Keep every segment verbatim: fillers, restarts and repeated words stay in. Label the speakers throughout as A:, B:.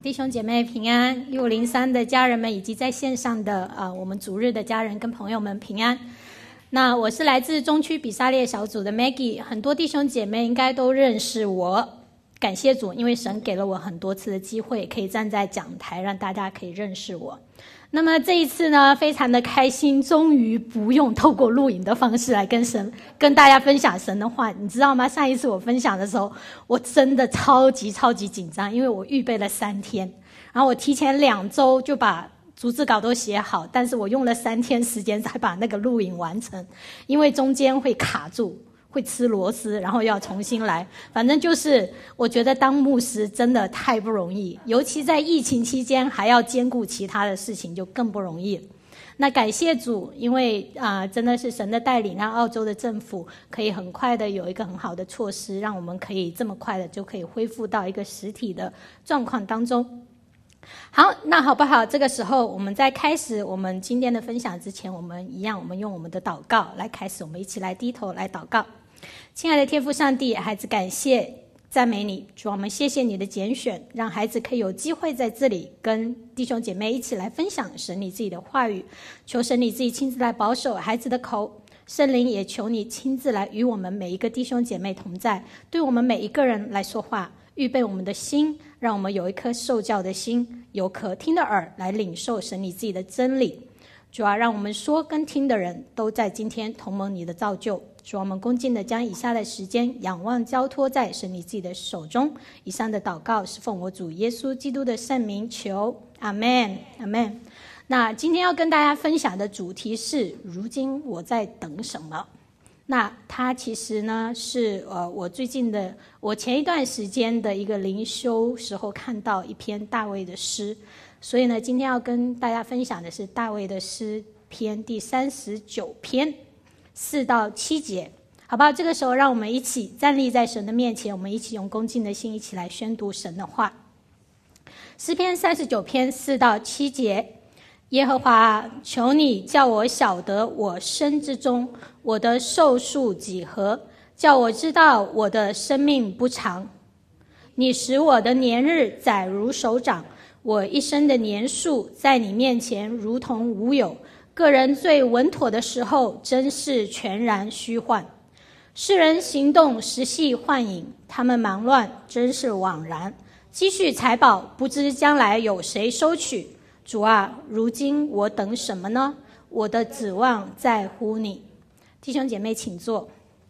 A: 弟兄姐妹平安，一五零三的家人们以及在线上的呃我们主日的家人跟朋友们平安。那我是来自中区比萨列小组的 Maggie， 很多弟兄姐妹应该都认识我，感谢主，因为神给了我很多次的机会可以站在讲台让大家可以认识我。那么这一次呢，非常的开心，终于不用透过录影的方式来跟神跟大家分享神的话，你知道吗？上一次我分享的时候，我真的超级超级紧张，因为我预备了三天，然后我提前两周就把逐字稿都写好，但是我用了三天时间才把那个录影完成，因为中间会卡住，会吃螺丝，然后要重新来。反正就是我觉得当牧师真的太不容易，尤其在疫情期间还要兼顾其他的事情，就更不容易。那感谢主，因为啊、呃，真的是神的带领，让澳洲的政府可以很快的有一个很好的措施，让我们可以这么快的就可以恢复到一个实体的状况当中。好，那好不好？这个时候我们在开始我们今天的分享之前，我们一样，我们用我们的祷告来开始，我们一起来低头来祷告。亲爱的天父上帝，孩子感谢赞美你，主，我们谢谢你的拣选，让孩子可以有机会在这里跟弟兄姐妹一起来分享神你自己的话语，求神你自己亲自来保守孩子的口，圣灵也求你亲自来与我们每一个弟兄姐妹同在，对我们每一个人来说话，预备我们的心，让我们有一颗受教的心，有可听的耳来领受神你自己的真理。主要让我们说跟听的人都在今天同蒙你的造就。主，我们恭敬的将以下的时间仰望交托在神你自己的手中。以上的祷告是奉我主耶稣基督的圣名求，阿们，阿们。那今天要跟大家分享的主题是如今我在等什么。那它其实呢是呃我最近的我前一段时间的一个灵修时候看到一篇大卫的诗，所以呢今天要跟大家分享的是大卫的诗篇第三十九篇四到七节，好不好？这个时候让我们一起站立在神的面前，我们一起用恭敬的心一起来宣读神的话。诗篇三十九篇四到七节，耶和华，求你叫我晓得我生之中我的寿数几何，叫我知道我的生命不长。你使我的年日载如手掌，我一生的年数在你面前如同无有。个人最稳妥的时候，真是全然虚幻。世人行动实系幻影，他们忙乱真是枉然。积蓄财宝，不知将来有谁收取。主啊，如今我等什么呢？我的指望在乎你。弟兄姐妹请坐。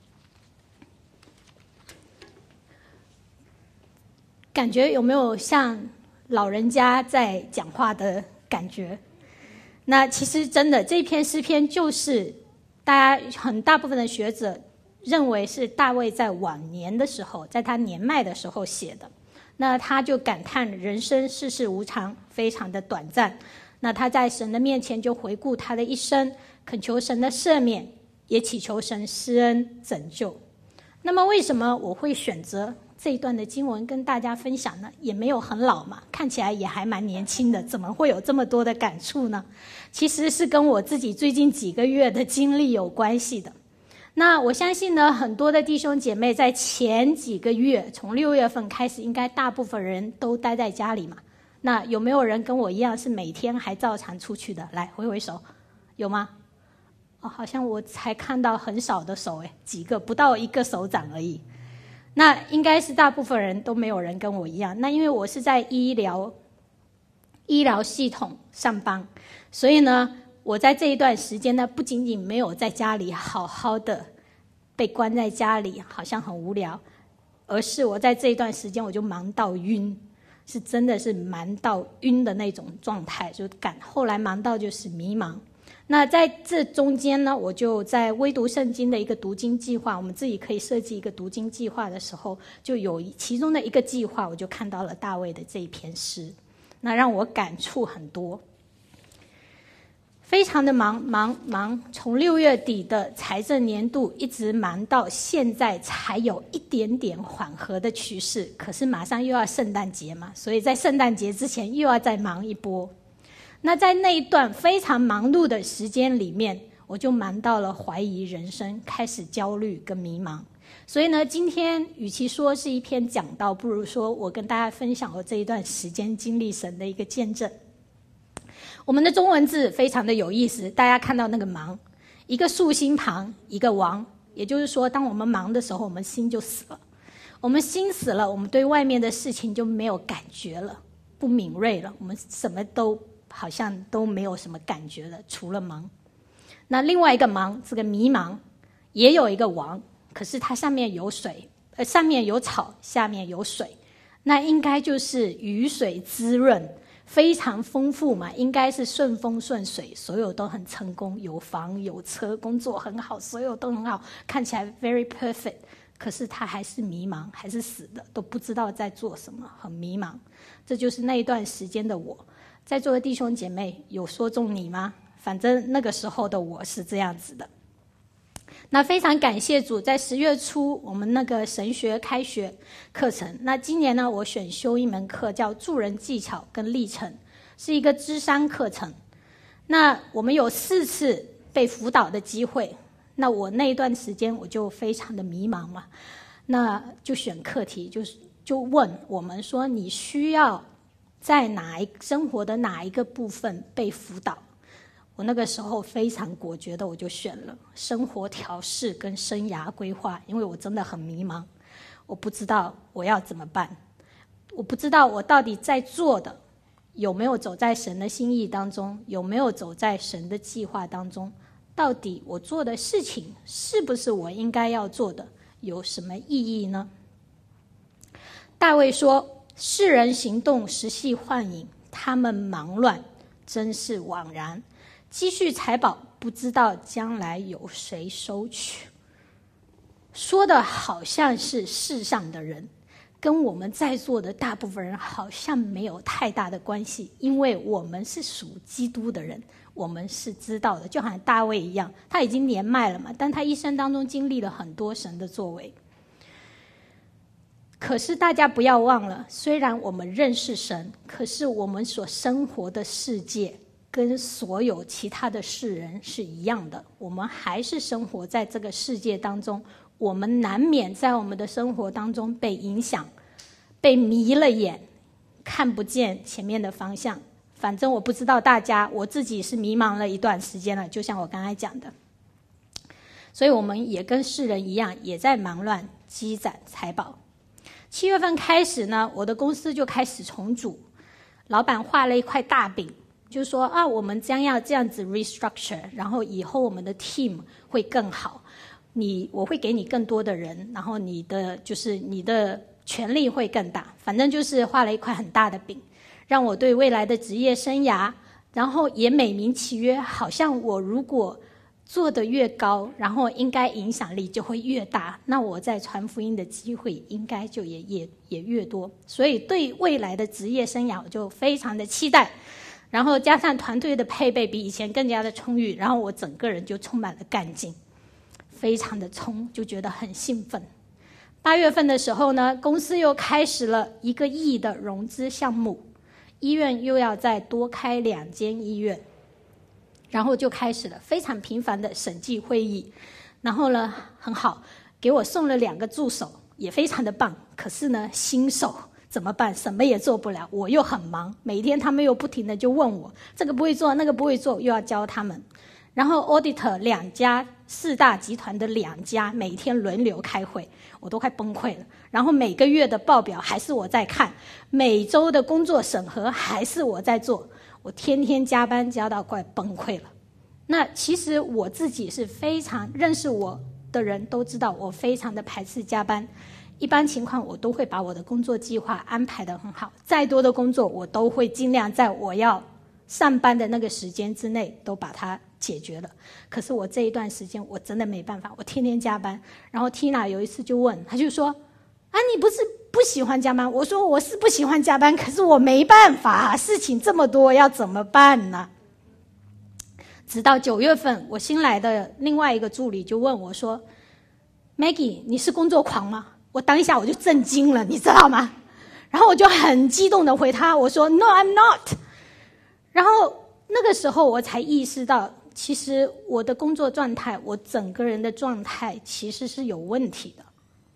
A: 感觉有没有像老人家在讲话的感觉？那其实真的这篇诗篇就是大家很大部分的学者认为是大卫在晚年的时候，在他年迈的时候写的。那他就感叹人生世事无常，非常的短暂。那他在神的面前就回顾他的一生，恳求神的赦免，也祈求神施恩拯救。那么为什么我会选择这一段的经文跟大家分享呢？也没有很老嘛，看起来也还蛮年轻的，怎么会有这么多的感触呢？其实是跟我自己最近几个月的经历有关系的。那我相信呢，很多的弟兄姐妹在前几个月，从六月份开始，应该大部分人都待在家里嘛。那有没有人跟我一样是每天还照常出去的？来挥挥手，有吗？哦，好像我才看到很少的手，诶，几个，不到一个手掌而已。那应该是大部分人都没有人跟我一样。那因为我是在医疗医疗系统上班，所以呢我在这一段时间呢，不仅仅没有在家里好好的被关在家里好像很无聊，而是我在这一段时间我就忙到晕，是真的是忙到晕的那种状态，就感后来忙到就是迷茫。那在这中间呢，我就在微读圣经的一个读经计划，我们自己可以设计一个读经计划的时候，就有其中的一个计划，我就看到了大卫的这一篇诗，那让我感触很多，非常的忙忙忙，从六月底的财政年度一直忙到现在才有一点点缓和的趋势，可是马上又要圣诞节嘛，所以在圣诞节之前又要再忙一波。那在那一段非常忙碌的时间里面，我就忙到了怀疑人生，开始焦虑跟迷茫。 所以呢，今天与其说是一篇讲道，不如说我跟大家分享我这一段时间经历神的一个见证。我们的中文字非常的有意思，大家看到那个忙，一个竖心旁，一个亡，也就是说，当我们忙的时候，我们心就死了。我们心死了，我们对外面的事情就没有感觉了，不敏锐了，我们什么都好像都没有什么感觉了，除了忙。那另外一个忙，这个迷茫，也有一个亡，可是它上面有水，呃，上面有草，下面有水，那应该就是雨水滋润，非常丰富嘛，应该是顺风顺水，所有都很成功，有房有车，工作很好，所有都很好，看起来 very perfect。可是他还是迷茫，还是死的，都不知道在做什么，很迷茫。这就是那一段时间的我。在座的弟兄姐妹，有说中你吗？反正那个时候的我是这样子的。那非常感谢主，在十月初我们那个神学开学课程，那今年呢，我选修一门课叫助人技巧跟历程，是一个諮商课程。那我们有四次被辅导的机会，那我那一段时间我就非常的迷茫嘛，那就选课题，就是就问我们说，你需要在哪一生活的哪一个部分被辅导？我那个时候非常果决的，我就选了生活调试跟生涯规划，因为我真的很迷茫，我不知道我要怎么办，我不知道我到底在做的有没有走在神的心意当中，有没有走在神的计划当中，到底我做的事情是不是我应该要做的，有什么意义呢？大卫说，世人行动实系幻影，他们忙乱真是枉然，积蓄财宝，不知道将来有谁收取。说的好像是世上的人，跟我们在座的大部分人好像没有太大的关系，因为我们是属基督的人，我们是知道的，就好像大卫一样，他已经年迈了嘛，但他一生当中经历了很多神的作为。可是大家不要忘了，虽然我们认识神，可是我们所生活的世界跟所有其他的世人是一样的，我们还是生活在这个世界当中，我们难免在我们的生活当中被影响，被迷了眼，看不见前面的方向。反正我不知道大家，我自己是迷茫了一段时间了，就像我刚才讲的。所以我们也跟世人一样，也在忙乱积攒财宝。七月份开始呢，我的公司就开始重组，老板画了一块大饼，就说啊，我们将要这样子 restructure， 然后以后我们的 team 会更好，你我会给你更多的人，然后你的就是你的权力会更大，反正就是画了一块很大的饼，让我对未来的职业生涯，然后也美名其曰，好像我如果做得越高，然后应该影响力就会越大，那我在传福音的机会应该就也也也越多。所以对未来的职业生涯我就非常的期待，然后加上团队的配备比以前更加的充裕，然后我整个人就充满了干劲，非常的冲，就觉得很兴奋。八月份的时候呢，公司又开始了一个亿的融资项目，医院又要再多开两间医院，然后就开始了非常频繁的审计会议，然后呢很好，给我送了两个助手，也非常的棒。可是呢，新手怎么办？什么也做不了，我又很忙，每天他们又不停的就问我这个不会做，那个不会做，又要教他们。然后 auditor 两家四大集团的两家每天轮流开会，我都快崩溃了。然后每个月的报表还是我在看，每周的工作审核还是我在做，我天天加班加到快崩溃了。那其实我自己是非常认识我的人都知道，我非常的排斥加班。一般情况我都会把我的工作计划安排得很好，再多的工作我都会尽量在我要上班的那个时间之内都把它解决了。可是我这一段时间我真的没办法，我天天加班。然后 Tina 有一次就问，他就说啊，你不是不喜欢加班？我说我是不喜欢加班，可是我没办法，事情这么多要怎么办呢？直到九月份，我新来的另外一个助理就问我说 Maggie 你是工作狂吗？我当下我就震惊了，你知道吗？然后我就很激动的回他，我说 No I'm not。 然后那个时候我才意识到，其实我的工作状态，我整个人的状态其实是有问题的。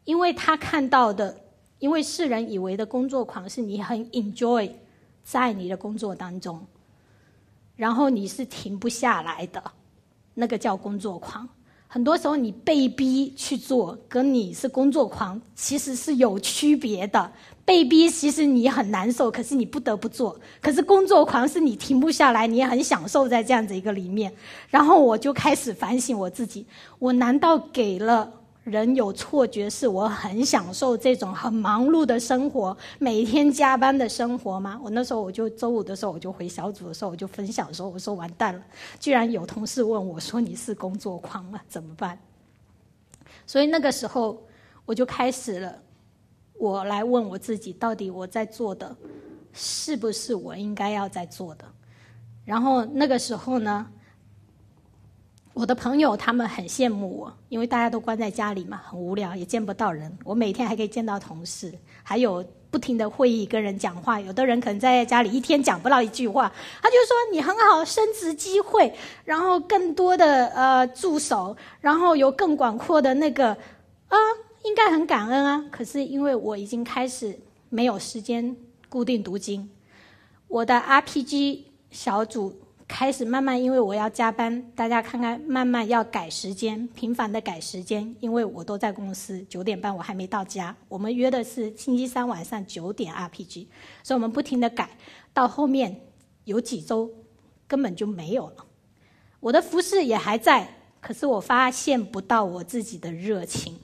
A: 因为他看到的，因为世人以为的工作狂是你很 enjoy 在你的工作当中，然后你是停不下来的，那个叫工作狂。很多时候你被逼去做，跟你是工作狂其实是有区别的。被逼其实你很难受，可是你不得不做。可是工作狂是你停不下来，你也很享受在这样子一个里面。然后我就开始反省我自己，我难道给了人有错觉是我很享受这种很忙碌的生活，每天加班的生活吗？我那时候我就周五的时候我就回小组的时候我就分享说，我说完蛋了，居然有同事问我说你是工作狂了怎么办？所以那个时候我就开始了，我来问我自己，到底我在做的是不是我应该要在做的？然后那个时候呢，我的朋友他们很羡慕我，因为大家都关在家里嘛，很无聊，也见不到人。我每天还可以见到同事，还有不停的会议跟人讲话。有的人可能在家里一天讲不到一句话，他就说你很好，升职机会，然后更多的呃助手，然后有更广阔的那个啊，应该很感恩啊。可是因为我已经开始没有时间固定读经，我的 R P G 小组开始慢慢，因为我要加班，大家看看，慢慢要改时间，频繁的改时间，因为我都在公司，九点半我还没到家。我们约的是星期三晚上九点 R P G， 所以我们不停的改，到后面有几周根本就没有了。我的服事也还在，可是我发现不到我自己的热情，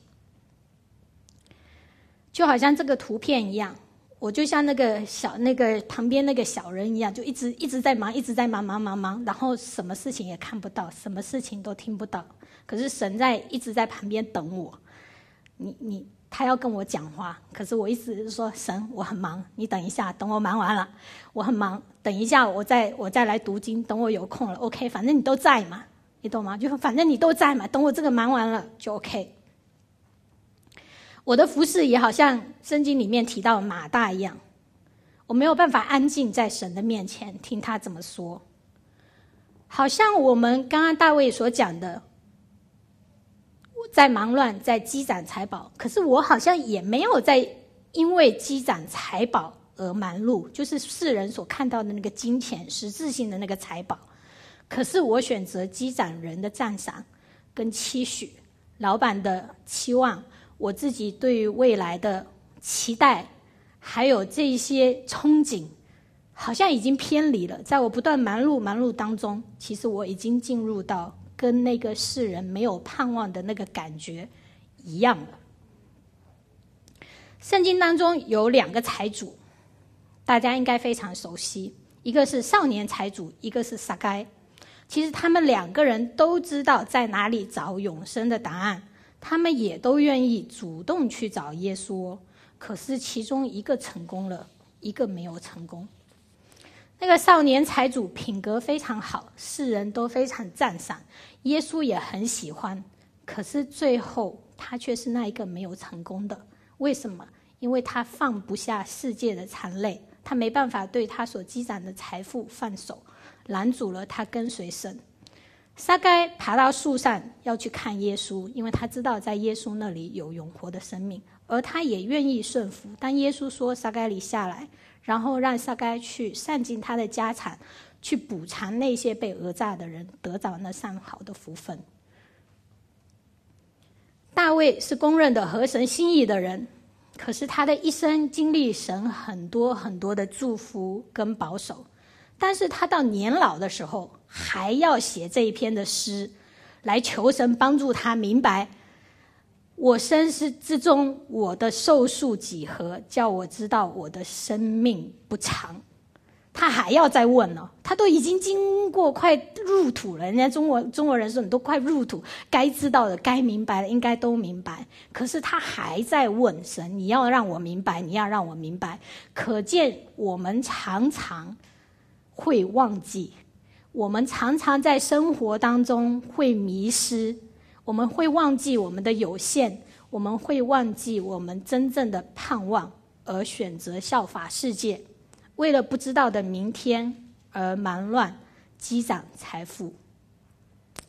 A: 就好像这个图片一样。我就像那个小那个旁边那个小人一样，就一直一直在忙，一直在忙忙忙忙，然后什么事情也看不到，什么事情都听不到。可是神在一直在旁边等我，你你他要跟我讲话，可是我一直说神，我很忙，你等一下，等我忙完了，我很忙，等一下我再我再来读经，等我有空了 ，OK， 反正你都在嘛，你懂吗？就反正你都在嘛，等我这个忙完了就 OK。我的服事也好像圣经里面提到马大一样，我没有办法安静在神的面前听他怎么说。好像我们刚刚大卫所讲的，在忙乱，在积攒财宝，可是我好像也没有在因为积攒财宝而忙碌，就是世人所看到的那个金钱实质性的那个财宝。可是我选择积攒人的赞赏跟期许，老板的期望，我自己对于未来的期待，还有这些憧憬，好像已经偏离了。在我不断忙碌忙碌当中，其实我已经进入到跟那个世人没有盼望的那个感觉一样了。圣经当中有两个财主，大家应该非常熟悉，一个是少年财主，一个是撒该。其实他们两个人都知道在哪里找永生的答案，他们也都愿意主动去找耶稣，可是其中一个成功了，一个没有成功。那个少年财主品格非常好，世人都非常赞赏，耶稣也很喜欢，可是最后他却是那一个没有成功的。为什么？因为他放不下世界的残累，他没办法对他所积攒的财富放手，拦阻了他跟随神。撒该爬到树上要去看耶稣，因为他知道在耶稣那里有永活的生命，而他也愿意顺服。当耶稣说撒该你下来，然后让撒该去散尽他的家产，去补偿那些被讹诈的人，得到那上好的福分。大卫是公认的合神心意的人，可是他的一生经历神很多很多的祝福跟保守，但是他到年老的时候还要写这一篇的诗，来求神帮助他明白，我生死之中我的寿数几何，叫我知道我的生命不长。他还要再问呢、哦，他都已经经过快入土了，人家中国中国人说你都快入土，该知道的该明白的应该都明白，可是他还在问神，你要让我明白，你要让我明白。可见我们常常会忘记，我们常常在生活当中会迷失，我们会忘记我们的有限，我们会忘记我们真正的盼望，而选择效法世界，为了不知道的明天而忙乱积攒财富。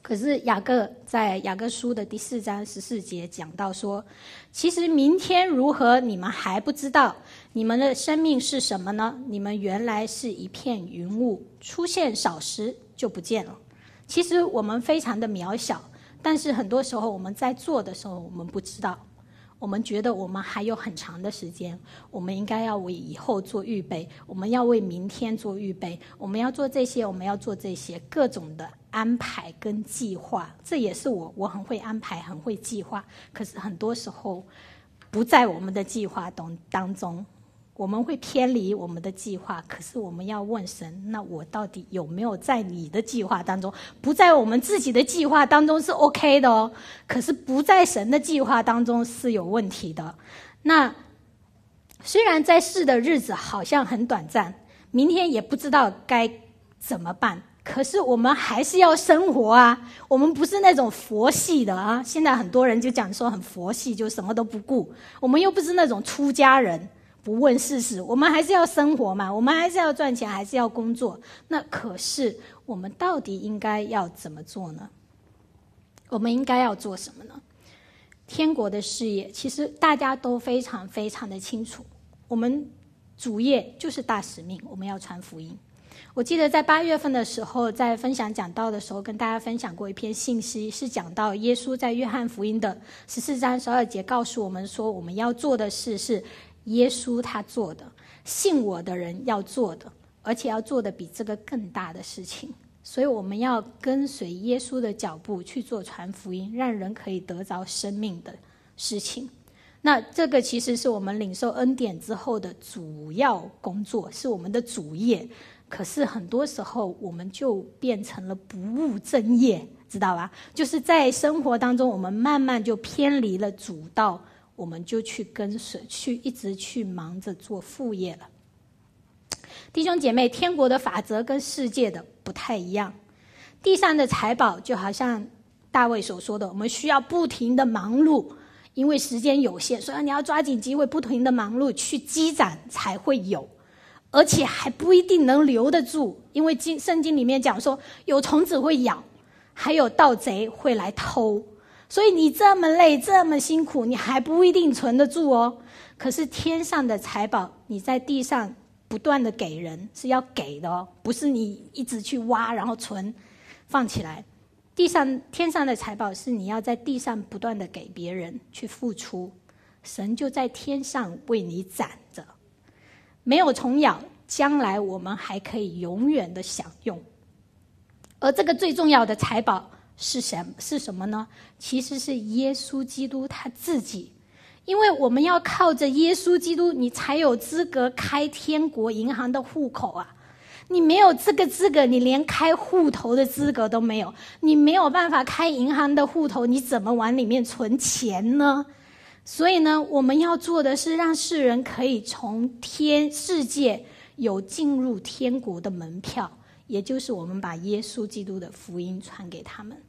A: 可是雅各在雅各书的第四章十四节讲到说，其实明天如何你们还不知道，你们的生命是什么呢？你们原来是一片云雾，出现少时就不见了。其实我们非常的渺小，但是很多时候我们在做的时候我们不知道，我们觉得我们还有很长的时间，我们应该要为以后做预备，我们要为明天做预备，我们要做这些，我们要做这些各种的安排跟计划。这也是我我很会安排，很会计划，可是很多时候不在我们的计划当当中，我们会偏离我们的计划。可是我们要问神，那我到底有没有在你的计划当中？不在我们自己的计划当中是 OK 的哦，可是不在神的计划当中是有问题的。那虽然在世的日子好像很短暂，明天也不知道该怎么办，可是我们还是要生活啊。我们不是那种佛系的啊，现在很多人就讲说很佛系，就什么都不顾。我们又不是那种出家人，不问世事，我们还是要生活嘛，我们还是要赚钱，还是要工作。那可是我们到底应该要怎么做呢？我们应该要做什么呢？天国的事业其实大家都非常非常的清楚，我们主业就是大使命，我们要传福音。我记得在八月份的时候，在分享讲道的时候跟大家分享过一篇信息，是讲到耶稣在约翰福音的十四章十二节告诉我们说，我们要做的事是耶稣他做的，信我的人要做的，而且要做的比这个更大的事情。所以我们要跟随耶稣的脚步去做传福音，让人可以得着生命的事情。那这个其实是我们领受恩典之后的主要工作，是我们的主业。可是很多时候我们就变成了不务正业，知道吧？就是在生活当中我们慢慢就偏离了主道，我们就去跟随，去一直去忙着做副业了。弟兄姐妹，天国的法则跟世界的不太一样。地上的财宝就好像大卫所说的，我们需要不停的忙碌，因为时间有限，所以你要抓紧机会，不停的忙碌去积攒才会有，而且还不一定能留得住，因为圣经里面讲说有虫子会咬，还有盗贼会来偷，所以你这么累这么辛苦，你还不一定存得住哦。可是天上的财宝你在地上不断的给人，是要给的哦，不是你一直去挖然后存放起来。地上天上的财宝是你要在地上不断的给别人去付出，神就在天上为你攒着，没有虫咬，将来我们还可以永远的享用。而这个最重要的财宝是什么？是什么呢？其实是耶稣基督他自己。因为我们要靠着耶稣基督，你才有资格开天国银行的户口啊！你没有这个资格，你连开户头的资格都没有，你没有办法开银行的户头，你怎么往里面存钱呢？所以呢，我们要做的是让世人可以从天世界有进入天国的门票，也就是我们把耶稣基督的福音传给他们。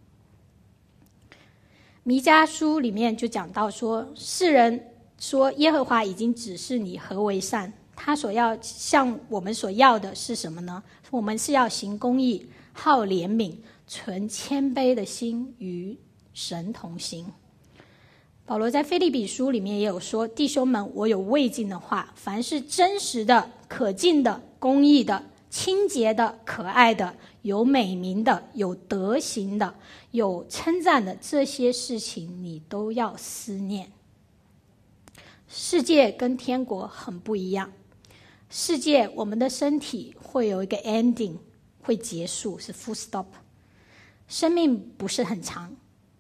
A: 弥迦书里面就讲到说，世人说耶和华已经指示你何为善，他所要向我们所要的是什么呢？我们是要行公义，好怜悯，存谦卑的心，与神同行。保罗在腓立比书里面也有说，弟兄们，我有未尽的话，凡是真实的、可敬的、公义的、清洁的、可爱的、有美名的、有德行的、有称赞的，这些事情你都要思念。世界跟天国很不一样，世界我们的身体会有一个 ending， 会结束，是 full stop。 生命不是很长，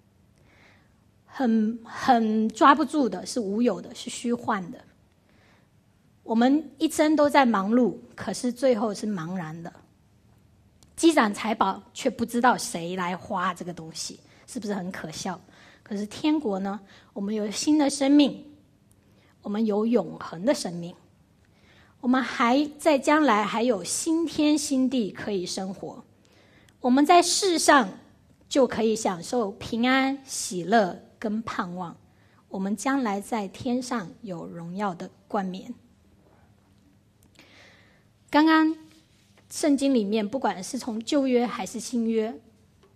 A: 很很抓不住的，是无有的，是虚幻的。我们一生都在忙碌，可是最后是茫然的，积攒财宝却不知道谁来花这个东西，是不是很可笑？可是天国呢，我们有新的生命，我们有永恒的生命，我们还在将来还有新天新地可以生活。我们在世上就可以享受平安、喜乐跟盼望，我们将来在天上有荣耀的冠冕。刚刚圣经里面不管是从旧约还是新约，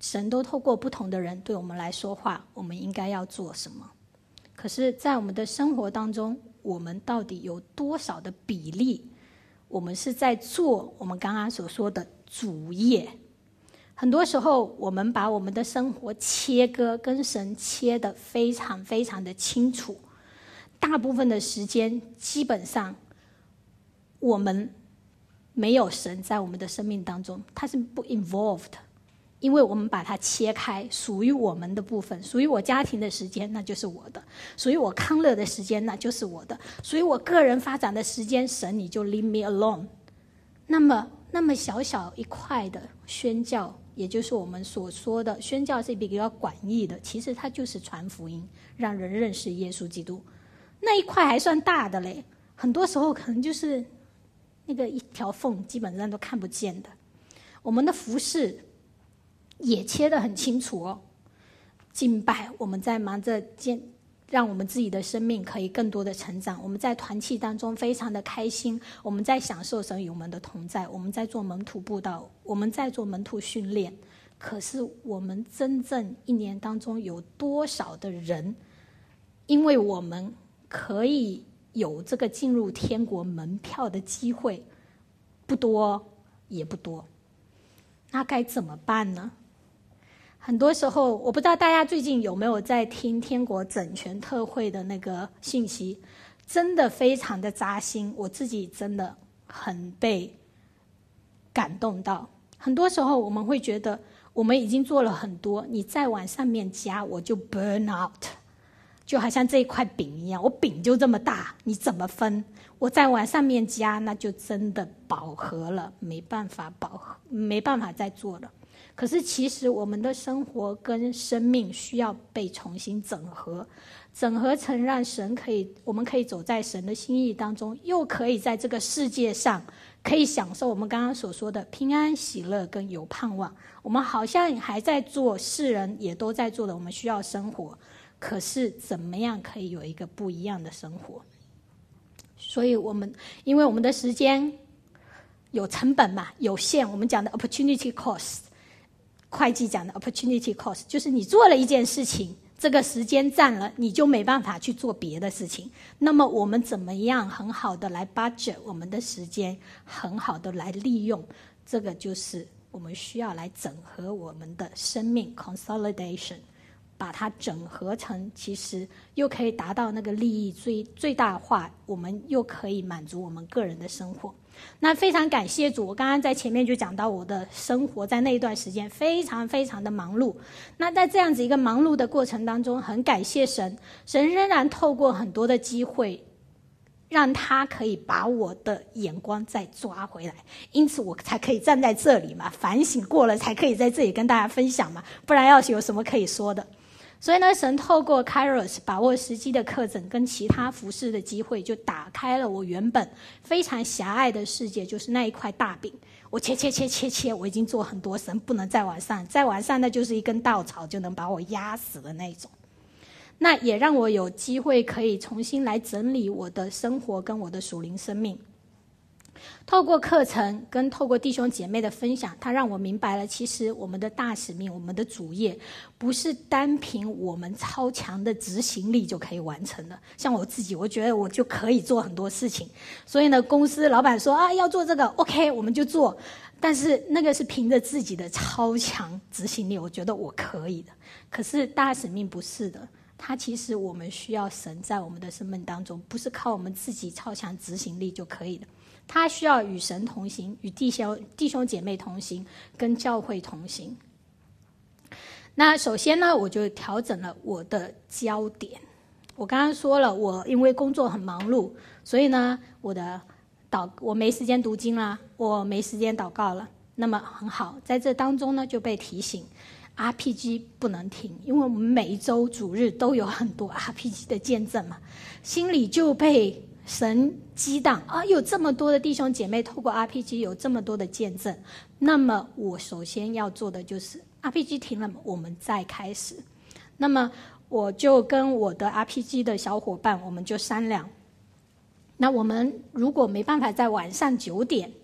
A: 神都透过不同的人对我们来说话，我们应该要做什么？可是在我们的生活当中，我们到底有多少的比例，我们是在做我们刚刚所说的主业？很多时候我们把我们的生活切割，跟神切得非常非常的清楚，大部分的时间基本上我们没有神在我们的生命当中，它是不 involved， 因为我们把它切开，属于我们的部分，属于我家庭的时间那就是我的，属于我康乐的时间那就是我的，属于我个人发展的时间，神你就 leave me alone。 那么那么小小一块的宣教，也就是我们所说的宣教是比较广义的，其实它就是传福音，让人认识耶稣基督，那一块还算大的嘞，很多时候可能就是那个一条缝基本上都看不见的。我们的服事也切得很清楚哦，敬拜我们在忙着建让我们自己的生命可以更多的成长，我们在团契当中非常的开心，我们在享受神与我们的同在，我们在做门徒布道，我们在做门徒训练。可是我们真正一年当中有多少的人，因为我们可以有这个进入天国门票的机会，不多也不多，那该怎么办呢？很多时候我不知道大家最近有没有在听天国整全特会的那个信息，真的非常的扎心，我自己真的很被感动到。很多时候我们会觉得我们已经做了很多，你再往上面加我就 burn out， 就好像这一块饼一样，我饼就这么大，你怎么分？我再往上面加，那就真的饱和了，没办法饱和，没办法再做了。可是其实我们的生活跟生命需要被重新整合，整合成让神可以，我们可以走在神的心意当中，又可以在这个世界上可以享受我们刚刚所说的平安喜乐跟有盼望。我们好像还在做世人也都在做的，我们需要生活，可是怎么样可以有一个不一样的生活？所以我们因为我们的时间有成本嘛，有限，我们讲的 opportunity cost，会计讲的 opportunity cost， 就是你做了一件事情，这个时间占了，你就没办法去做别的事情。那么我们怎么样很好的来 budget 我们的时间，很好的来利用，这个就是我们需要来整合我们的生命 consolidation， 把它整合成其实又可以达到那个利益最最大化，我们又可以满足我们个人的生活。那非常感谢主，我刚刚在前面就讲到我的生活在那一段时间非常非常的忙碌。那在这样子一个忙碌的过程当中，很感谢神，神仍然透过很多的机会让他可以把我的眼光再抓回来，因此我才可以站在这里嘛，反省过了才可以在这里跟大家分享嘛，不然要是有什么可以说的。所以呢，神透过 Kairos 把握时机的课程跟其他服事的机会，就打开了我原本非常狭隘的世界，就是那一块大饼，我切切切切切，我已经做很多，神不能再往上，再往上那就是一根稻草就能把我压死的那种。那也让我有机会可以重新来整理我的生活跟我的属灵生命。透过课程跟透过弟兄姐妹的分享，他让我明白了，其实我们的大使命，我们的主业不是单凭我们超强的执行力就可以完成的。像我自己，我觉得我就可以做很多事情，所以呢，公司老板说啊要做这个 OK 我们就做，但是那个是凭着自己的超强执行力，我觉得我可以的。可是大使命不是的，它其实我们需要神在我们的生命当中，不是靠我们自己超强执行力就可以的，他需要与神同行，与弟兄弟兄姐妹同行，跟教会同行。那首先呢，我就调整了我的焦点。我刚刚说了，我因为工作很忙碌，所以呢，我的祷我没时间读经啦，我没时间祷告了。那么很好，在这当中呢，就被提醒 R P G 不能停，因为我们每一周主日都有很多 R P G 的见证嘛，心里就被神激荡啊！有这么多的弟兄姐妹透过 R P G 有这么多的见证，那么我首先要做的就是 R P G 停了，我们再开始。那么我就跟我的 R P G 的小伙伴，我们就商量，那我们如果没办法在晚上九点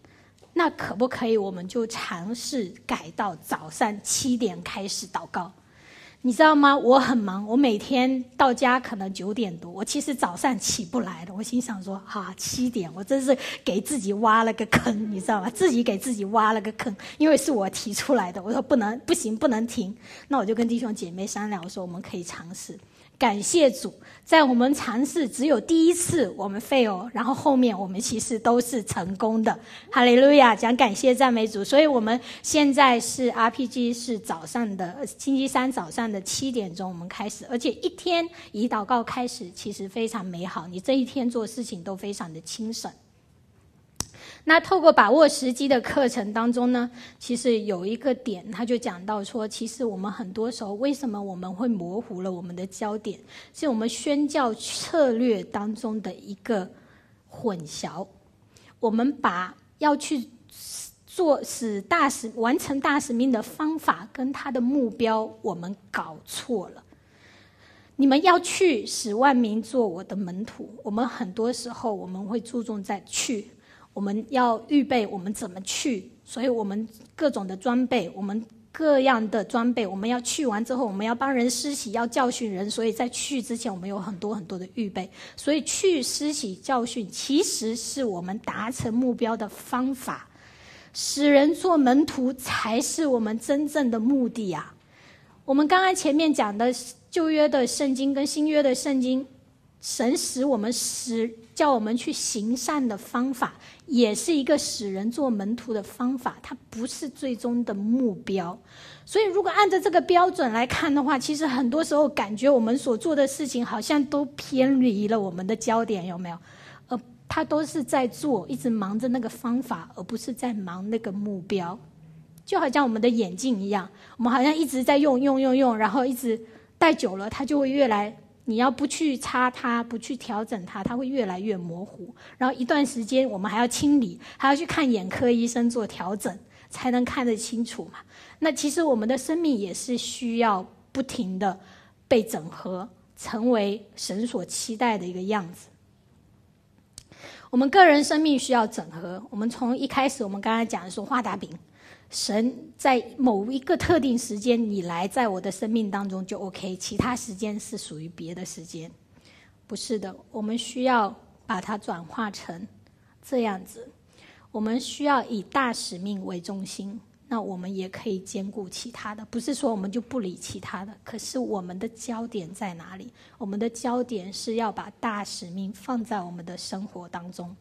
A: 那可不可以我们就尝试改到早上七点开始祷告？你知道吗？我很忙，我每天到家可能九点多，我其实早上起不来的。我心想说，啊，七点，我真是给自己挖了个坑，你知道吗？自己给自己挖了个坑，因为是我提出来的。我说不能，不行，不能停。那我就跟弟兄姐妹商量，我说我们可以尝试。感谢主，在我们尝试只有第一次我们 fail， 然后后面我们其实都是成功的。哈利路亚，讲感谢赞美主。所以我们现在是 R P G 是早上的星期三早上的七点钟我们开始，而且一天以祷告开始，其实非常美好，你这一天做事情都非常的轻省。那透过把握时机的课程当中呢，其实有一个点他就讲到说，其实我们很多时候为什么我们会模糊了我们的焦点，是我们宣教策略当中的一个混淆。我们把要去做使大使完成大使命的方法跟他的目标我们搞错了。你们要去使万民做我的门徒，我们很多时候我们会注重在去，我们要预备我们怎么去，所以我们各种的装备，我们各样的装备，我们要去完之后我们要帮人施洗，要教训人，所以在去之前我们有很多很多的预备。所以去施洗教训其实是我们达成目标的方法，使人做门徒才是我们真正的目的啊。我们刚刚前面讲的旧约的圣经跟新约的圣经，神使我们使叫我们去行善的方法，也是一个使人做门徒的方法，它不是最终的目标。所以如果按照这个标准来看的话，其实很多时候感觉我们所做的事情好像都偏离了我们的焦点，有没有？呃，他都是在做，一直忙着那个方法，而不是在忙那个目标。就好像我们的眼镜一样，我们好像一直在用用用用，然后一直戴久了，它就会越来，你要不去擦它，不去调整它，它会越来越模糊。然后一段时间我们还要清理，还要去看眼科医生做调整，才能看得清楚嘛。那其实我们的生命也是需要不停的被整合，成为神所期待的一个样子。我们个人生命需要整合，我们从一开始我们刚才讲的说画大饼，神在某一个特定时间你来在我的生命当中就 OK， 其他时间是属于别的时间。不是的，我们需要把它转化成这样子，我们需要以大使命为中心，那我们也可以兼顾其他的，不是说我们就不理其他的，可是我们的焦点在哪里？我们的焦点是要把大使命放在我们的生活当中。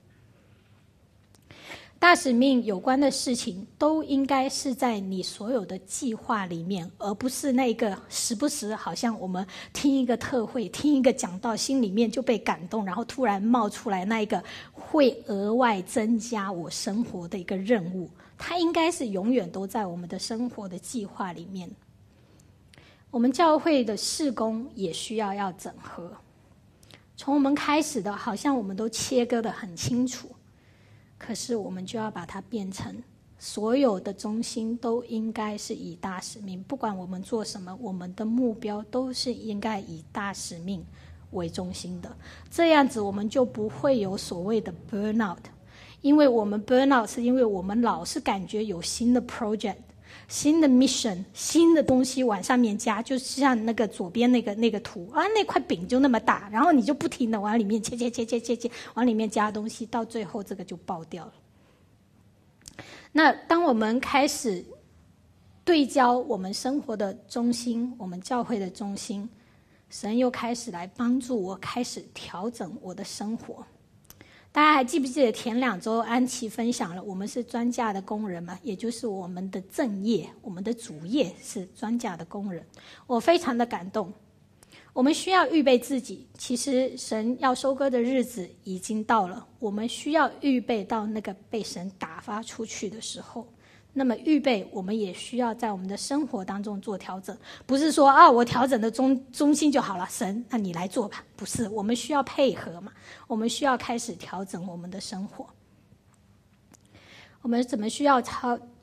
A: 大使命有关的事情都应该是在你所有的计划里面，而不是那个时不时好像我们听一个特会，听一个讲道，心里面就被感动，然后突然冒出来那一个会额外增加我生活的一个任务，它应该是永远都在我们的生活的计划里面。我们教会的事工也需要要整合，从我们开始的好像我们都切割得很清楚，可是我们就要把它变成所有的中心都应该是以大使命，不管我们做什么，我们的目标都是应该以大使命为中心的。这样子我们就不会有所谓的 burnout， 因为我们 burnout 是因为我们老是感觉有新的 project， 新的 mission， 新的东西往上面加，就像那个左边那个那个图啊，那块饼就那么大，然后你就不停的往里面切切切切切切，往里面加东西，到最后这个就爆掉了。那当我们开始对焦我们生活的中心，我们教会的中心，神又开始来帮助我开始调整我的生活。大家还记不记得前两周安琪分享了我们是专价的工人嘛，也就是我们的正业，我们的主业是专价的工人。我非常的感动。我们需要预备自己，其实神要收割的日子已经到了，我们需要预备到那个被神打发出去的时候。那么预备我们也需要在我们的生活当中做调整，不是说啊我调整的中中心就好了，神那你来做吧，不是，我们需要配合嘛，我们需要开始调整我们的生活。我们怎么需要操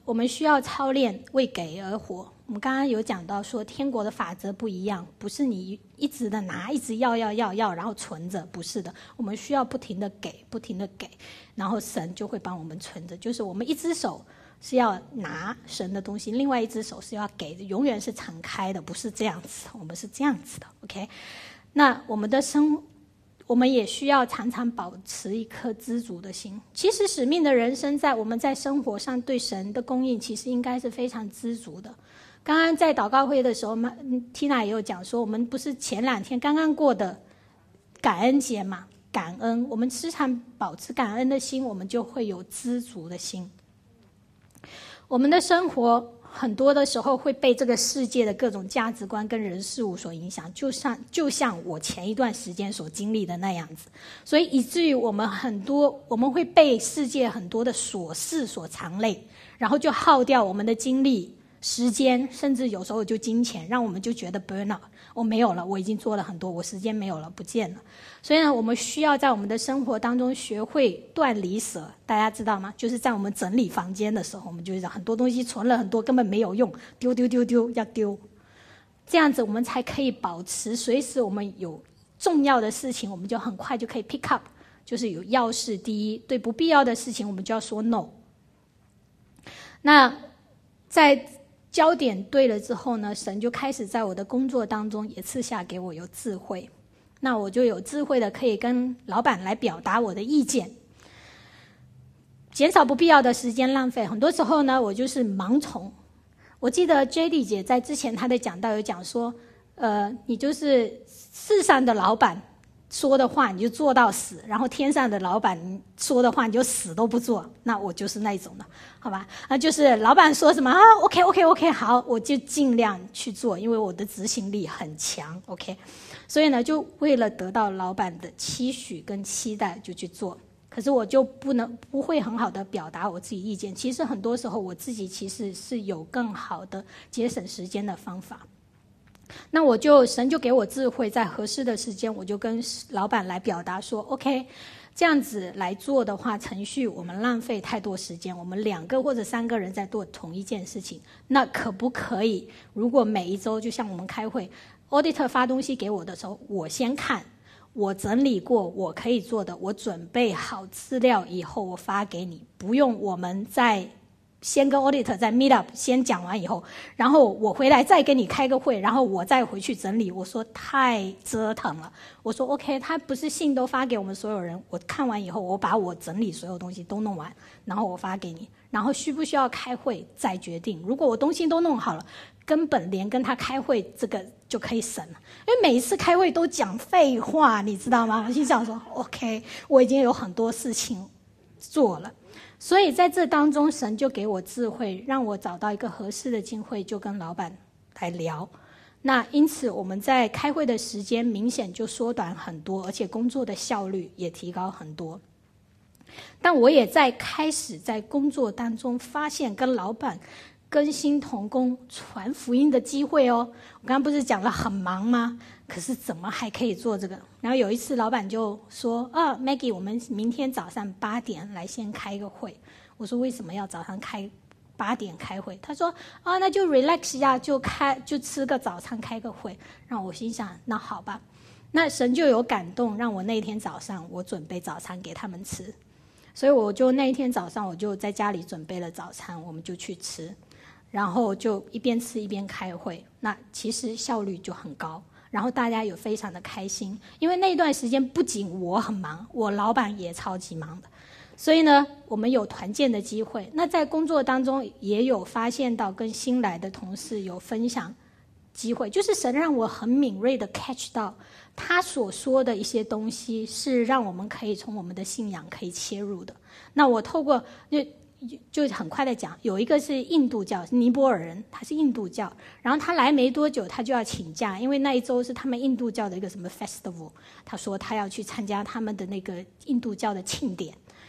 A: 我们需要操练为给而活。我们刚刚有讲到说天国的法则不一样，不是你一直的拿，一直要要要要然后存着，不是的，我们需要不停的给，不停的给，然后神就会帮我们存着。就是我们一只手是要拿神的东西，另外一只手是要给的，永远是敞开的，不是这样子，我们是这样子的 OK。 那我们的生我们也需要常常保持一颗知足的心。其实使命的人生在我们在生活上对神的供应其实应该是非常知足的。刚刚在祷告会的时候 Tina 也有讲说，我们不是前两天刚刚过的感恩节嘛，感恩，我们时常保持感恩的心，我们就会有知足的心。我们的生活很多的时候会被这个世界的各种价值观跟人事物所影响，就像就像我前一段时间所经历的那样子，所以以至于我们很多我们会被世界很多的琐事所缠累，然后就耗掉我们的精力、时间，甚至有时候就金钱，让我们就觉得 burn out， 我没有了，我已经做了很多，我时间没有了，不见了。所以呢，我们需要在我们的生活当中学会断离舍，大家知道吗？就是在我们整理房间的时候，我们就会讲很多东西存了很多根本没有用，丢丢丢丢要丢，这样子我们才可以保持随时我们有重要的事情，我们就很快就可以 pick up， 就是有要事第一，对不必要的事情我们就要说 no。 那在焦点对了之后呢，神就开始在我的工作当中也赐下给我有智慧，那我就有智慧的可以跟老板来表达我的意见，减少不必要的时间浪费。很多时候呢，我就是盲从。我记得 J D 姐在之前她的讲道有讲说，呃，你就是世上的老板说的话你就做到死，然后天上的老板说的话你就死都不做。那我就是那种的，好吧？那就是老板说什么啊 OK OK OK 好，我就尽量去做，因为我的执行力很强 OK。 所以呢，就为了得到老板的期许跟期待就去做。可是我就不能不会很好的表达我自己意见，其实很多时候我自己其实是有更好的节省时间的方法。那我就神就给我智慧，在合适的时间我就跟老板来表达说 OK， 这样子来做的话，程序我们浪费太多时间，我们两个或者三个人在做同一件事情，那可不可以如果每一周就像我们开会 auditor 发东西给我的时候，我先看，我整理过我可以做的，我准备好资料以后我发给你，不用我们在先跟 auditor 在 meet up 先讲完以后，然后我回来再跟你开个会，然后我再回去整理。我说太折腾了，我说 OK， 他不是信都发给我们所有人，我看完以后我把我整理所有东西都弄完，然后我发给你，然后需不需要开会再决定。如果我东西都弄好了，根本连跟他开会这个就可以省了，因为每一次开会都讲废话，你知道吗？我心想说 OK， 我已经有很多事情做了。所以在这当中，神就给我智慧，让我找到一个合适的机会，就跟老板来聊。那因此我们在开会的时间明显就缩短很多，而且工作的效率也提高很多。但我也在开始在工作当中发现跟老板更新同工传福音的机会哦。我刚刚不是讲了很忙吗？可是怎么还可以做这个？然后有一次老板就说啊 Maggie 我们明天早上八点来先开个会。我说为什么要早上开八点开会？他说啊那就 relax 一下，就开就吃个早餐开个会。让我心想那好吧。那神就有感动，让我那天早上我准备早餐给他们吃。所以我就那一天早上我就在家里准备了早餐，我们就去吃，然后就一边吃一边开会。那其实效率就很高，然后大家有非常的开心，因为那段时间不仅我很忙，我老板也超级忙的，所以呢我们有团建的机会。那在工作当中也有发现到跟新来的同事有分享机会，就是神让我很敏锐的 catch 到他所说的一些东西是让我们可以从我们的信仰可以切入的。那我透过就就很快的讲，有一个是印度教，是尼泊尔人，他是印度教，然后他来没多久他就要请假，因为那一周是他们印度教的一个什么 festival， 他说他要去参加他们的那个印度教的庆典。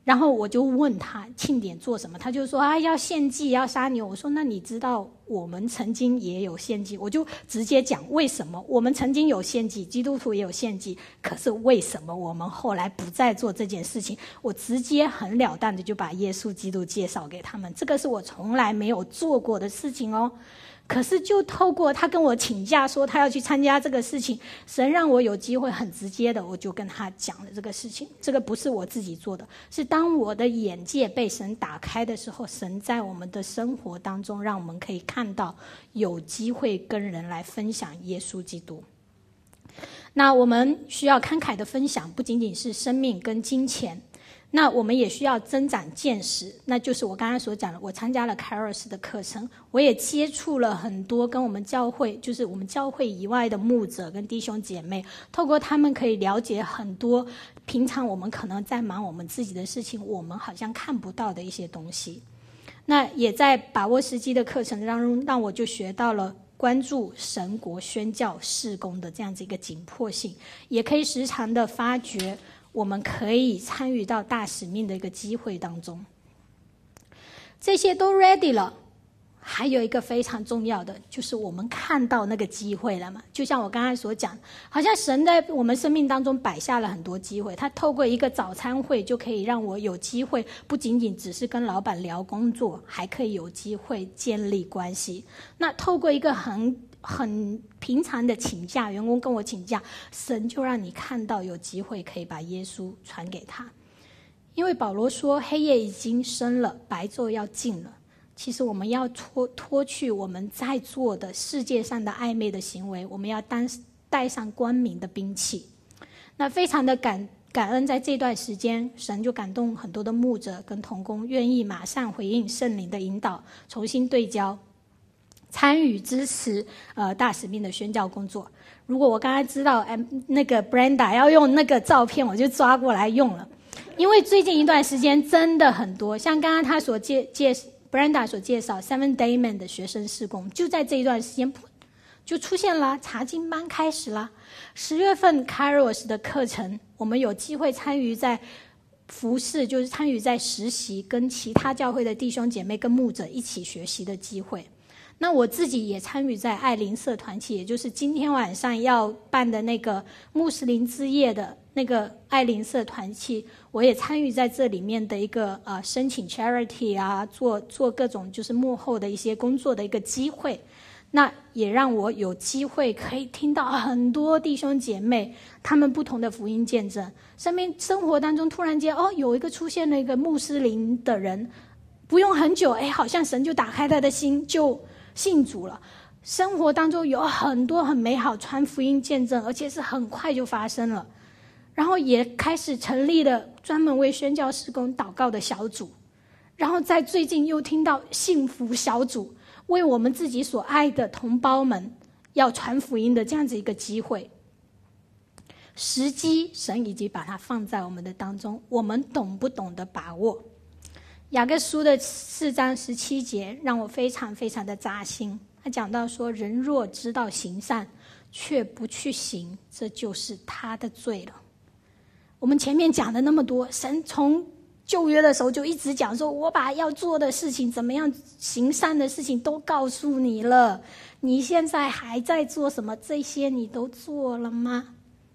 A: 然后我就问他庆典做什么，他就说啊要献祭要杀牛。我说那你知道我们曾经也有献祭，我就直接讲为什么我们曾经有献祭，基督徒也有献祭，可是为什么我们后来不再做这件事情。我直接很了当的就把耶稣基督介绍给他们，这个是我从来没有做过的事情哦。可是就透过他跟我请假说他要去参加这个事情，神让我有机会很直接的我就跟他讲了这个事情。这个不是我自己做的，是当我的眼界被神打开的时候，神在我们的生活当中让我们可以看到有机会跟人来分享耶稣基督。那我们需要慷慨的分享，不仅仅是生命跟金钱，那我们也需要增长见识，那就是我刚才所讲的，我参加了 Kairos 的课程，我也接触了很多跟我们教会，就是我们教会以外的牧者跟弟兄姐妹，透过他们可以了解很多平常我们可能在忙我们自己的事情，我们好像看不到的一些东西。那也在把握时机的课程让让我就学到了关注神国宣教事工的这样子一个紧迫性，也可以时常的发掘我们可以参与到大使命的一个机会当中。这些都 ready 了，还有一个非常重要的，就是我们看到那个机会了嘛。就像我刚才所讲，好像神在我们生命当中摆下了很多机会，他透过一个早餐会就可以让我有机会，不仅仅只是跟老板聊工作，还可以有机会建立关系。那透过一个很很平常的请假，员工跟我请假，神就让你看到有机会可以把耶稣传给他。因为保罗说黑夜已经深了，白昼要近了，其实我们要脱脱去我们在做的世界上的暧昧的行为，我们要当带上光明的兵器。那非常的感感恩，在这段时间神就感动很多的牧者跟同工愿意马上回应圣灵的引导，重新对焦参与支持呃大使命的宣教工作。如果我刚才知道哎那个 Brenda 要用那个照片，我就抓过来用了。因为最近一段时间真的很多，像刚刚他所介介 Brenda 所介绍 Seven Day Man 的学生事工，就在这一段时间就出现了，查经班开始了。十月份 Kairos 的课程，我们有机会参与在服事，就是参与在实习，跟其他教会的弟兄姐妹跟牧者一起学习的机会。那我自己也参与在爱灵社团契，也就是今天晚上要办的那个穆斯林之夜的那个爱灵社团契，我也参与在这里面的一个呃申请 charity 啊，做做各种就是幕后的一些工作的一个机会。那也让我有机会可以听到很多弟兄姐妹他们不同的福音见证，生命生活当中突然间哦有一个出现了一个穆斯林的人，不用很久，哎，好像神就打开他的心，就信主了。生活当中有很多很美好传福音见证，而且是很快就发生了。然后也开始成立了专门为宣教事工祷告的小组，然后在最近又听到幸福小组，为我们自己所爱的同胞们要传福音的这样子一个机会。时机神已经把它放在我们的当中，我们懂不懂得把握？雅各书的四章十七节让我非常非常的扎心，他讲到说，人若知道行善却不去行，这就是他的罪了。我们前面讲的那么多，神从旧约的时候就一直讲说，我把要做的事情，怎么样行善的事情都告诉你了，你现在还在做什么？这些你都做了吗？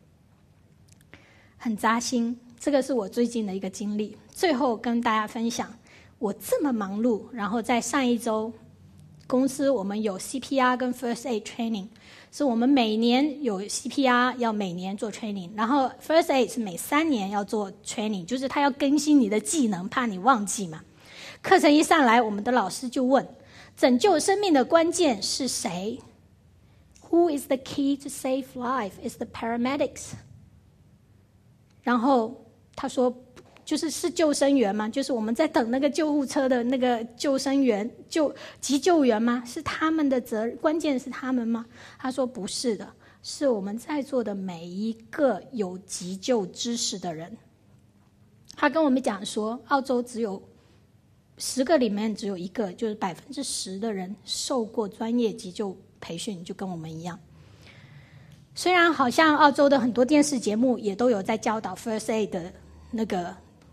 A: 很扎心，这个是我最近的一个经历。最后跟大家分享，我这么忙碌，然后在上一周公司我们有 C P R 跟 First Aid Training， 是我们每年有 C P R 要每年做 training， 然后 First Aid 是每三年要做 training， 就是他要更新你的技能，怕你忘记嘛。课程一上来，我们的老师就问，拯救生命的关键是谁？ Who is the key to save life? Is the paramedics。 然后他说就是是救生员吗？就是我们在等那个救护车的那个救生员救急救员吗？是他们的责任，关键是他们吗？他说不是的，是我们在座的每一个有急救知识的人。他跟我们讲说，澳洲只有十个里面只有一个，就是百分之十的人受过专业急救培训，就跟我们一样。虽然好像澳洲的很多电视节目也都有在教导 First Aid 的那个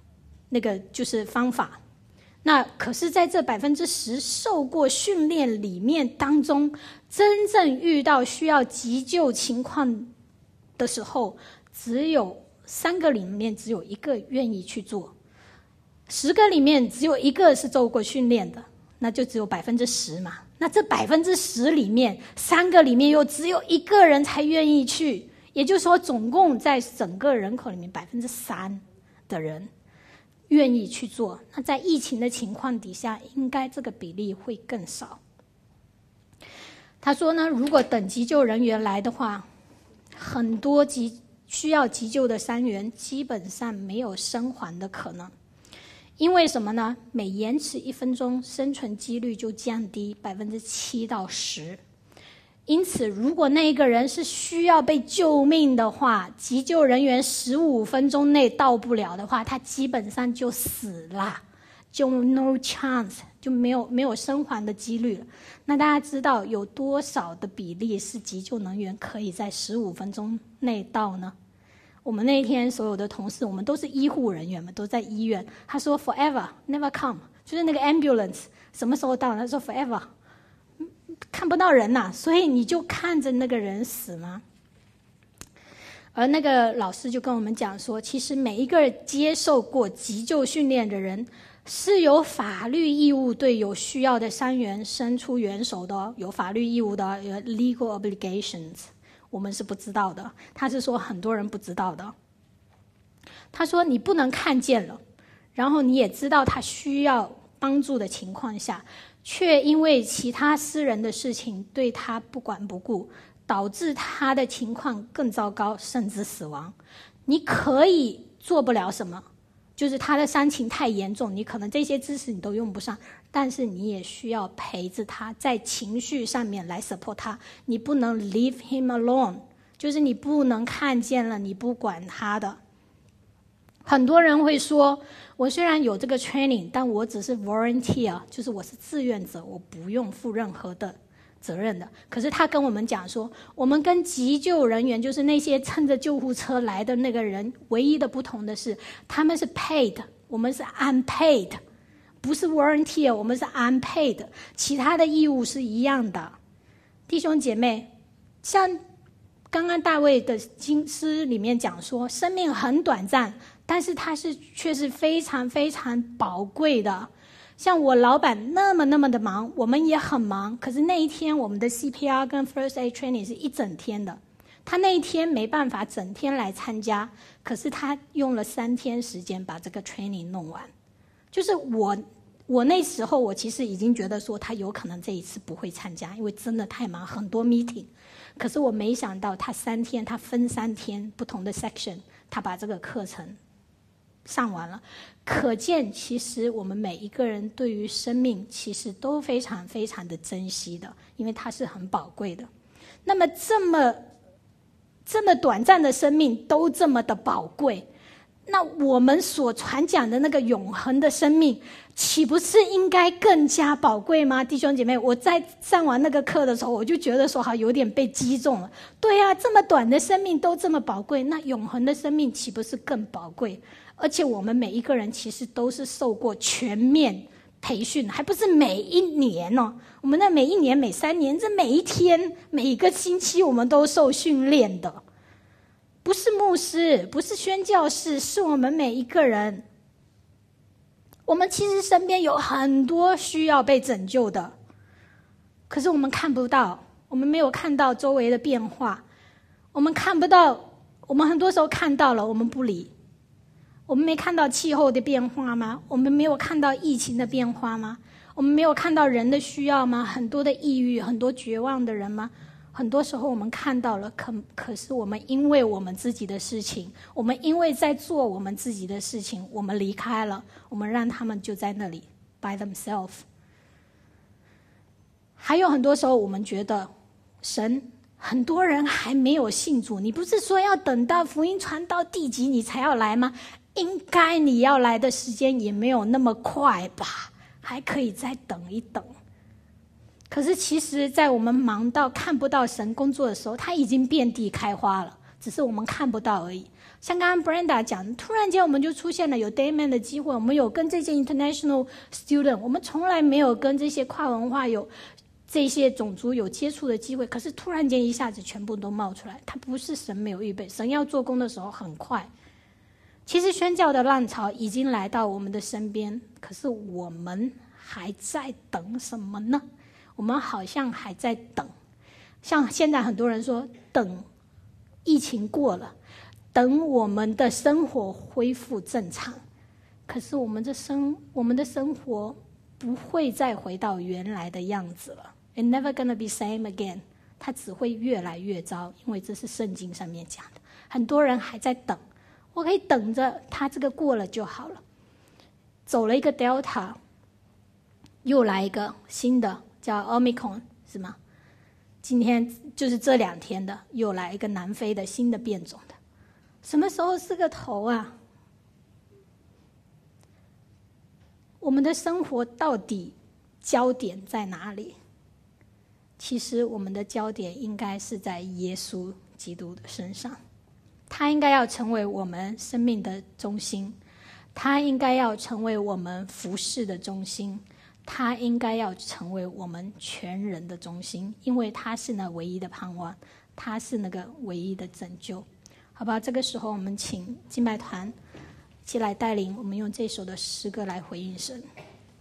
A: 那个就是方法。那可是在这百分之十受过训练里面当中，真正遇到需要急救情况的时候，只有三个里面只有一个愿意去做，十个里面只有一个是受过训练的，那就只有百分之十嘛。那这百分之十里面，三个里面又只有一个人才愿意去，也就是说，总共在整个人口里面百分之三的人愿意去做。那在疫情的情况底下，应该这个比例会更少。他说呢，如果等急救人员来的话，很多急需要急救的伤员基本上没有生还的可能。因为什么呢？每延迟一分钟，生存几率就降低百分之七到十。因此，如果那个人是需要被救命的话，急救人员十五分钟内到不了的话，他基本上就死了，就 no chance， 就没有没有生还的几率了。那大家知道有多少的比例是急救人员可以在十五分钟内到呢？我们那天所有的同事，我们都是医护人员嘛，都在医院。他说 forever never come， 就是那个 ambulance 什么时候到？他说 forever， 看不到人呐、啊，所以你就看着那个人死吗？而那个老师就跟我们讲说，其实每一个接受过急救训练的人是有法律义务对有需要的伤员伸出援手的，有法律义务的，有 legal obligations。我们是不知道的，他是说很多人不知道的。他说你不能看见了，然后你也知道他需要帮助的情况下，却因为其他私人的事情对他不管不顾，导致他的情况更糟糕，甚至死亡。你可以做不了什么，就是他的伤情太严重，你可能这些知识你都用不上，但是你也需要陪着他，在情绪上面来 support 他。你不能 leave him alone， 就是你不能看见了你不管他的。很多人会说，我虽然有这个 training， 但我只是 volunteer， 就是我是志愿者，我不用负任何的责任的。可是他跟我们讲说，我们跟急救人员，就是那些乘着救护车来的那个人，唯一的不同的是，他们是 paid， 我们是 unpaid， 不是 volunteer， 我们是 unpaid， 其他的义务是一样的。弟兄姐妹，像刚刚大卫的经诗里面讲说，生命很短暂，但是它是却是非常非常宝贵的。像我老板那么那么的忙，我们也很忙，可是那一天我们的 C P R 跟 First Aid Training 是一整天的，他那一天没办法整天来参加，可是他用了三天时间把这个 training 弄完。就是我我那时候我其实已经觉得说他有可能这一次不会参加，因为真的太忙，很多 meeting。可是我没想到他三天，他分三天不同的 section， 他把这个课程上完了。可见其实我们每一个人对于生命其实都非常非常的珍惜的，因为它是很宝贵的。那么这么这么短暂的生命都这么的宝贵，那我们所传讲的那个永恒的生命岂不是应该更加宝贵吗？弟兄姐妹，我在上完那个课的时候，我就觉得说好有点被击中了。对啊，这么短的生命都这么宝贵，那永恒的生命岂不是更宝贵？而且我们每一个人其实都是受过全面培训，还不是每一年哦，我们那每一年每三年，这每一天每一个星期我们都受训练的。不是牧师，不是宣教士，是我们每一个人。我们其实身边有很多需要被拯救的，可是我们看不到，我们没有看到周围的变化，我们看不到，我们很多时候看到了，我们不理。我们没看到气候的变化吗？我们没有看到疫情的变化吗？我们没有看到人的需要吗？很多的抑郁，很多绝望的人吗？很多时候我们看到了，可可是我们因为我们自己的事情，我们因为在做我们自己的事情，我们离开了，我们让他们就在那里 by themselves。 还有很多时候我们觉得神，很多人还没有信主，你不是说要等到福音传到地极你才要来吗？应该你要来的时间也没有那么快吧，还可以再等一等。可是其实在我们忙到看不到神工作的时候，他已经遍地开花了， 只是我们看不到而已。像刚刚 Brenda 讲，突然间我们就出现了有 Dayman 的机会，我们有跟这些 international student， 我们从来没有跟这些跨文化有这些种族有接触的机会，可是突然间一下子全部都冒出来。它不是神没有预备，神要做工的时候很快。其实宣教的浪潮已经来到我们的身边，可是我们还在等什么呢？我们好像还在等，像现在很多人说等疫情过了，等我们的生活恢复正常。可是我们的生我们的生活不会再回到原来的样子了。It's never gonna be same again。它只会越来越糟，因为这是圣经上面讲的。很多人还在等，我可以等着它这个过了就好了。走了一个 Delta， 又来一个新的叫 Omicron， 是吗？今天就是这两天的，又来一个南非的新的变种的。什么时候是个头啊？我们的生活到底焦点在哪里？其实我们的焦点应该是在耶稣基督的身上，他应该要成为我们生命的中心，他应该要成为我们服事的中心，他应该要成为我们全人的中心，因为他是那唯一的盼望，他是那个唯一的拯救。好吧，这个时候我们请敬拜团一起来带领我们，用这首的诗歌来回应神。